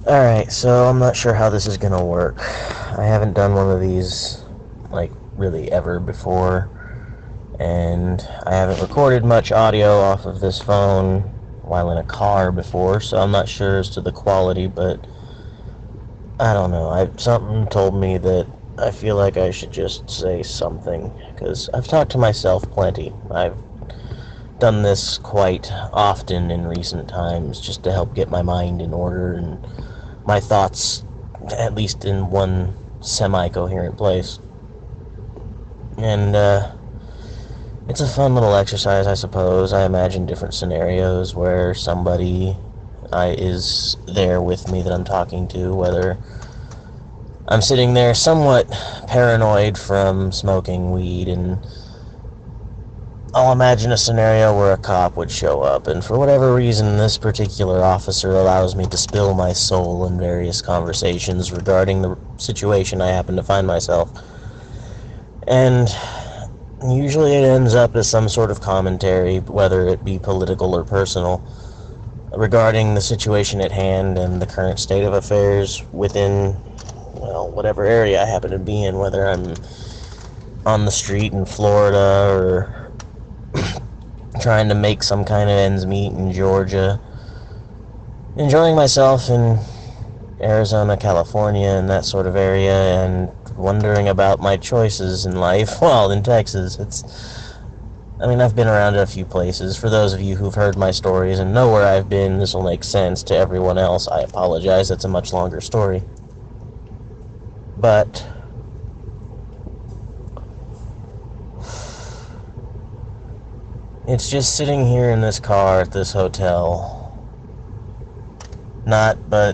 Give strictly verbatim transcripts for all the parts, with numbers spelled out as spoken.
Alright, so I'm not sure how this is gonna work. I haven't done one of these, like, really ever before, and I haven't recorded much audio off of this phone while in a car before, so I'm not sure as to the quality, but I don't know. I something told me that I feel like I should just say something, because I've talked to myself plenty. I've done this quite often in recent times just to help get my mind in order and my thoughts at least in one semi-coherent place. And uh, it's a fun little exercise, I suppose. I imagine different scenarios where somebody uh, is there with me that I'm talking to, whether I'm sitting there somewhat paranoid from smoking weed, and I'll imagine a scenario where a cop would show up, and for whatever reason, this particular officer allows me to spill my soul in various conversations regarding the situation I happen to find myself. And usually it ends up as some sort of commentary, whether it be political or personal, regarding the situation at hand and the current state of affairs within, well, whatever area I happen to be in, whether I'm on the street in Florida or trying to make some kind of ends meet in Georgia, enjoying myself in Arizona, California, and that sort of area, and wondering about my choices in life while in Texas. It's, I mean, I've been around a few places. For those of you who've heard my stories and know where I've been, this will make sense. To everyone else, I apologize. That's a much longer story. But it's just sitting here in this car at this hotel. Not but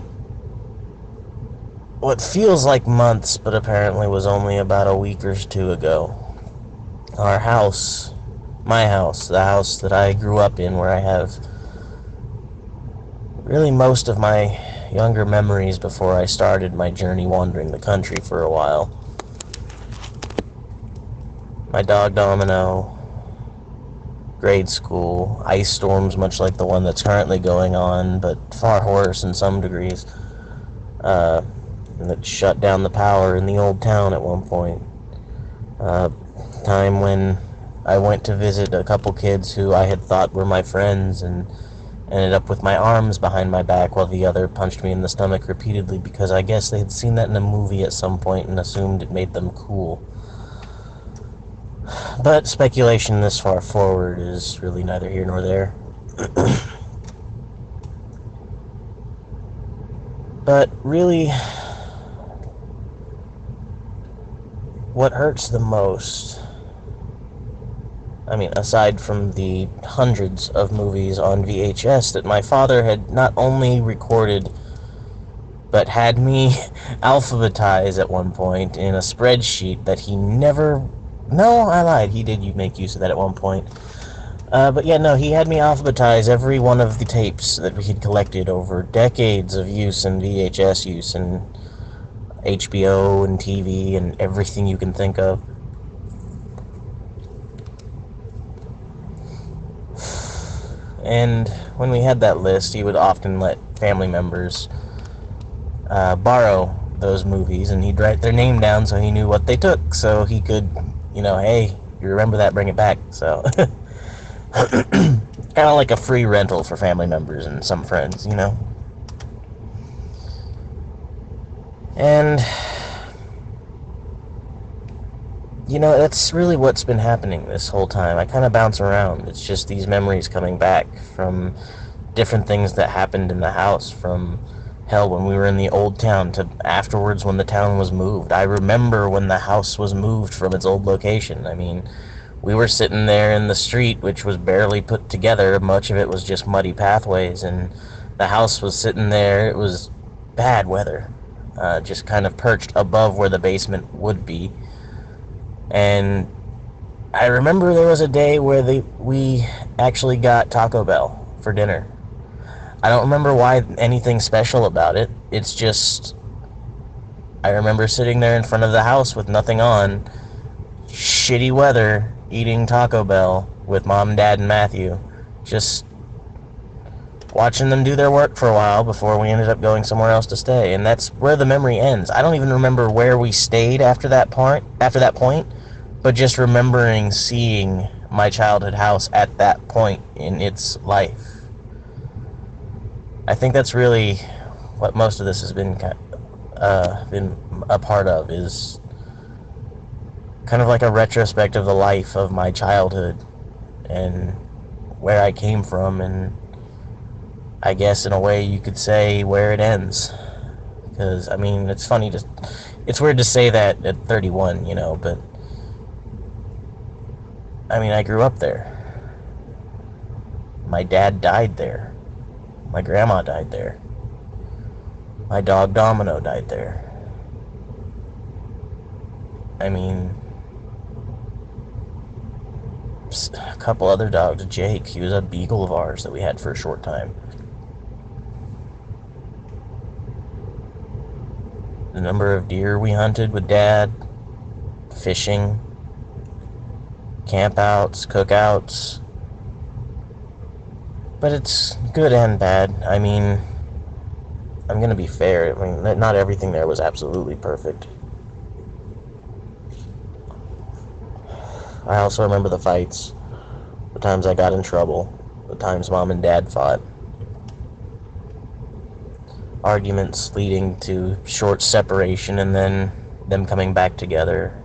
what feels like months, but apparently was only about a week or two ago. Our house, my house, the house that I grew up in, where I have really most of my younger memories before I started my journey wandering the country for a while. My dog Domino, grade school, ice storms much like the one that's currently going on, but far worse in some degrees, uh, that shut down the power in the old town at one point. Uh, time when I went to visit a couple kids who I had thought were my friends and ended up with my arms behind my back while the other punched me in the stomach repeatedly because I guess they had seen that in a movie at some point and assumed it made them cool. But speculation this far forward is really neither here nor there. But really, what hurts the most, I mean, aside from the hundreds of movies on V H S that my father had not only recorded, but had me alphabetize at one point in a spreadsheet that he never... No, I lied. He did make use of that at one point. Uh, but yeah, no, he had me alphabetize every one of the tapes that we had collected over decades of use and V H S use and H B O and T V and everything you can think of. And when we had that list, he would often let family members uh, borrow those movies, and he'd write their name down so he knew what they took, so he could, you know, hey, you remember that, bring it back. So kind of like a free rental for family members and some friends, you know. And you know, that's really what's been happening this whole time. I kind of bounce around. It's just these memories coming back from different things that happened in the house, from hell when we were in the old town to afterwards when the town was moved. I remember when the house was moved from its old location. I mean, we were sitting there in the street, which was barely put together. Much of it was just muddy pathways, and the house was sitting there. It was bad weather, uh, just kind of perched above where the basement would be. And I remember there was a day where they, we actually got Taco Bell for dinner. I don't remember why anything special about it. It's just, I remember sitting there in front of the house with nothing on, shitty weather, eating Taco Bell with Mom, Dad, and Matthew. Just watching them do their work for a while before we ended up going somewhere else to stay. And that's where the memory ends. I don't even remember where we stayed after that point, after that point, but just remembering seeing my childhood house at that point in its life. I think that's really what most of this has been uh, been a part of, is kind of like a retrospect of the life of my childhood and where I came from, and I guess in a way you could say where it ends. Because, I mean, it's funny to, it's weird to say that at thirty-one, you know, but I mean, I grew up there. My dad died there. My grandma died there. My dog Domino died there. I mean, a couple other dogs. Jake, he was a beagle of ours that we had for a short time. The number of deer we hunted with Dad, fishing, campouts, cookouts. But it's good and bad. I mean, I'm gonna be fair. I mean, not everything there was absolutely perfect. I also remember the fights, the times I got in trouble, the times Mom and Dad fought. Arguments leading to short separation and then them coming back together.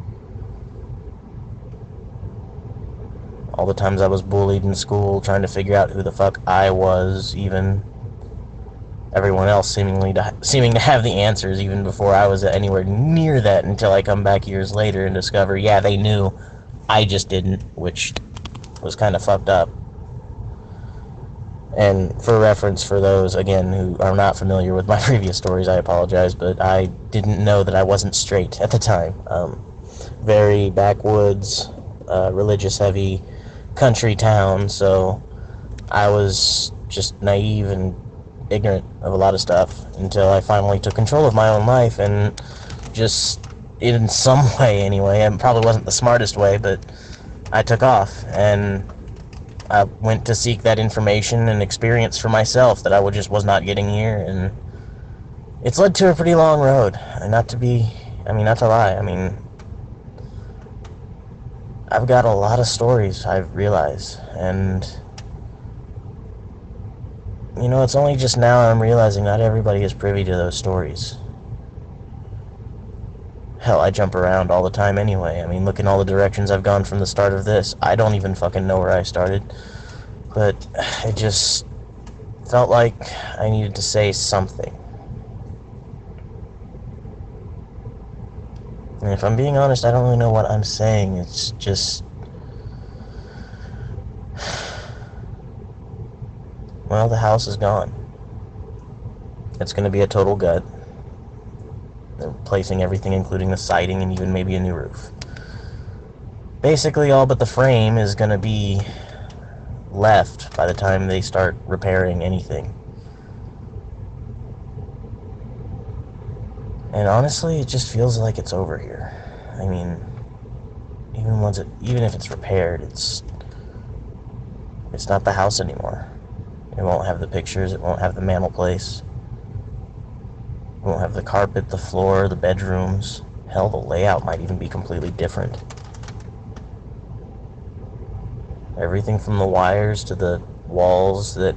All the times I was bullied in school, trying to figure out who the fuck I was, even everyone else seemingly to, seeming to have the answers even before I was anywhere near that, until I come back years later and discover, yeah, they knew, I just didn't, which was kind of fucked up. And for reference, for those, again, who are not familiar with my previous stories, I apologize, but I didn't know that I wasn't straight at the time. Um, very backwoods, uh, religious-heavy country town, so I was just naive and ignorant of a lot of stuff until I finally took control of my own life, and just, in some way anyway, it probably wasn't the smartest way, but I took off, and I went to seek that information and experience for myself that I just was not getting here, and it's led to a pretty long road. And not to be, I mean, not to lie, I mean, I've got a lot of stories, I've realized, and, you know, it's only just now I'm realizing not everybody is privy to those stories. Hell, I jump around all the time anyway. I mean, look in all the directions I've gone from the start of this. I don't even fucking know where I started. But it just felt like I needed to say something. And if I'm being honest, I don't really know what I'm saying. It's just... well, the house is gone. It's gonna be a total gut. They're replacing everything, including the siding and even maybe a new roof. Basically, all but the frame is going to be left by the time they start repairing anything. And honestly, it just feels like it's over here. I mean, even once it, even if it's repaired, it's it's not the house anymore. It won't have the pictures. It won't have the mantel place. It won't have the carpet, the floor, the bedrooms. Hell, the layout might even be completely different. Everything from the wires to the walls that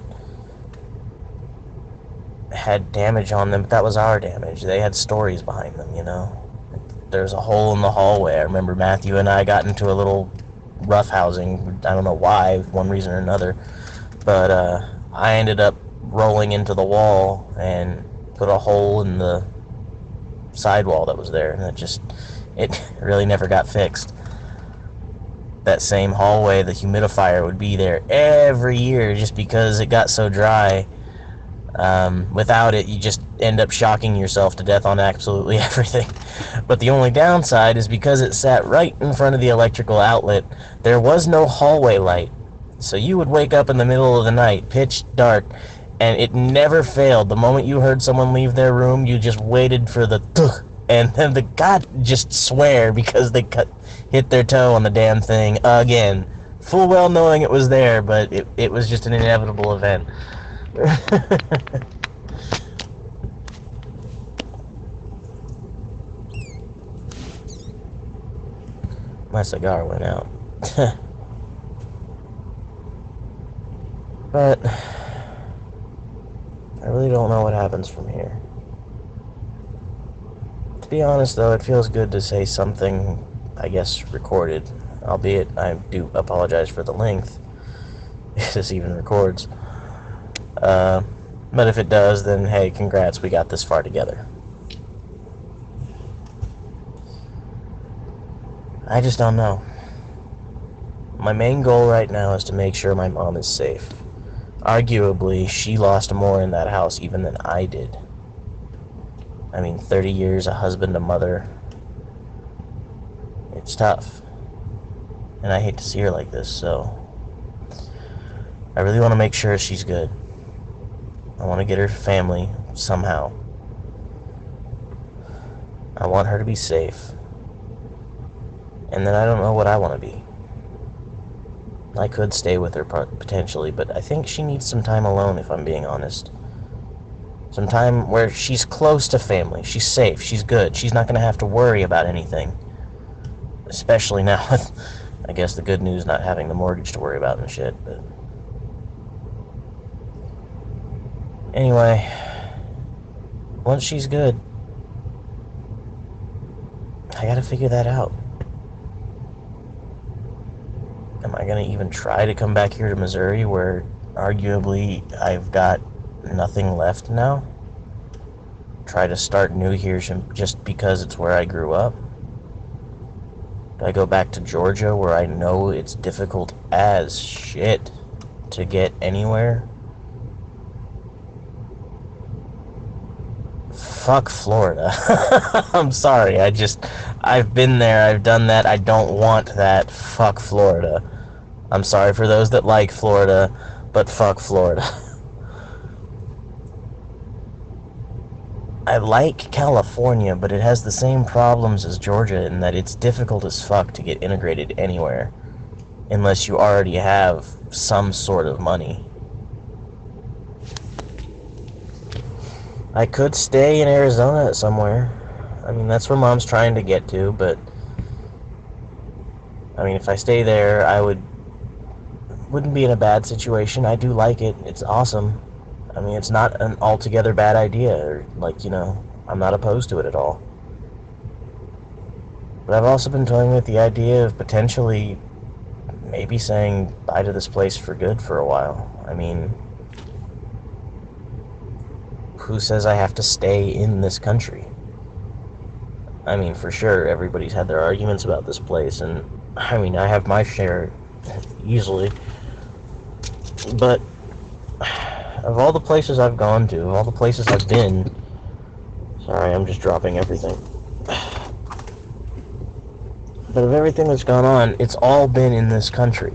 had damage on them, but that was our damage. They had stories behind them, you know? There's a hole in the hallway. I remember Matthew and I got into a little roughhousing. I don't know why, one reason or another. But uh, I ended up rolling into the wall and put a hole in the sidewall that was there, and it just, it really never got fixed. That same hallway, the humidifier would be there every year just because it got so dry. Um, without it, you just end up shocking yourself to death on absolutely everything. But the only downside is because it sat right in front of the electrical outlet, there was no hallway light. So you would wake up in the middle of the night, pitch dark, and it never failed. The moment you heard someone leave their room, you just waited for the tuh, and then the god just swear because they cut, hit their toe on the damn thing again. Full well knowing it was there, but it, it was just an inevitable event. My cigar went out. But I really don't know what happens from here. To be honest, though, it feels good to say something, I guess, recorded. Albeit, I do apologize for the length, if this even records. Uh, but if it does, then hey, congrats, we got this far together. I just don't know. My main goal right now is to make sure my mom is safe. Arguably, she lost more in that house even than I did. I mean, thirty years, a husband, a mother. It's tough. And I hate to see her like this, so I really want to make sure she's good. I want to get her family somehow. I want her to be safe. And then I don't know what I want to be. I could stay with her potentially, but I think she needs some time alone, if I'm being honest. Some time where she's close to family. She's safe. She's good. She's not going to have to worry about anything. Especially now with, I guess, the good news, not having the mortgage to worry about and shit. But anyway, once she's good, I gotta figure that out. Am I gonna even try to come back here to Missouri, where arguably I've got nothing left now? Try to start new here just because it's where I grew up? Do I go back to Georgia, where I know it's difficult as shit to get anywhere? Fuck Florida. I'm sorry, I just, I've been there, I've done that, I don't want that. Fuck Florida. I'm sorry for those that like Florida, but fuck Florida. I like California, but it has the same problems as Georgia in that it's difficult as fuck to get integrated anywhere, unless you already have some sort of money. I could stay in Arizona somewhere. I mean, that's where Mom's trying to get to, but I mean, if I stay there, I would wouldn't be in a bad situation. I do like it. It's awesome. I mean, it's not an altogether bad idea, or, like, you know, I'm not opposed to it at all. But I've also been toying with the idea of potentially maybe saying bye to this place for good for a while. I mean, who says I have to stay in this country? I mean, for sure, everybody's had their arguments about this place, and I mean, I have my share easily. But of all the places I've gone to, of all the places I've been, sorry, I'm just dropping everything. But of everything that's gone on, it's all been in this country.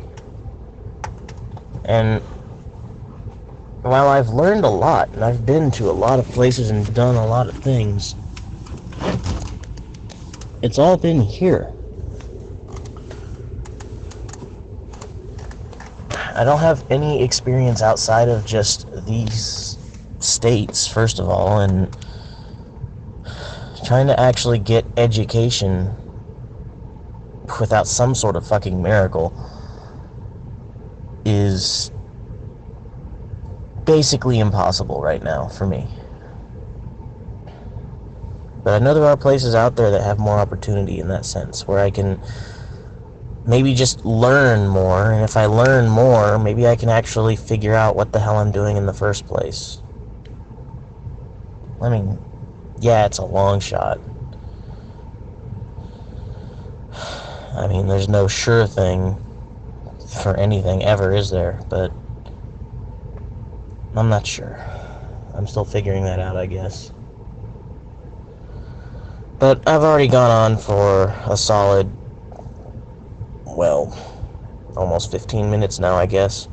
And while I've learned a lot, and I've been to a lot of places and done a lot of things, it's all been here. I don't have any experience outside of just these states, first of all, and trying to actually get education without some sort of fucking miracle is basically impossible right now for me. But I know there are places out there that have more opportunity in that sense, where I can maybe just learn more, and if I learn more, maybe I can actually figure out what the hell I'm doing in the first place. I mean, yeah, it's a long shot. I mean, there's no sure thing for anything ever, is there? But I'm not sure. I'm still figuring that out, I guess. But I've already gone on for a solid, well, almost fifteen minutes now, I guess.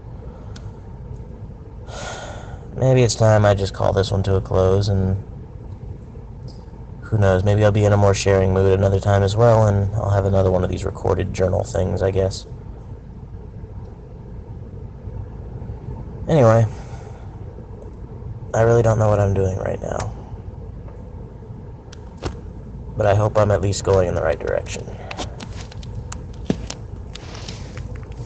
Maybe it's time I just call this one to a close, and who knows, maybe I'll be in a more sharing mood another time as well, and I'll have another one of these recorded journal things, I guess. Anyway, I really don't know what I'm doing right now. But I hope I'm at least going in the right direction.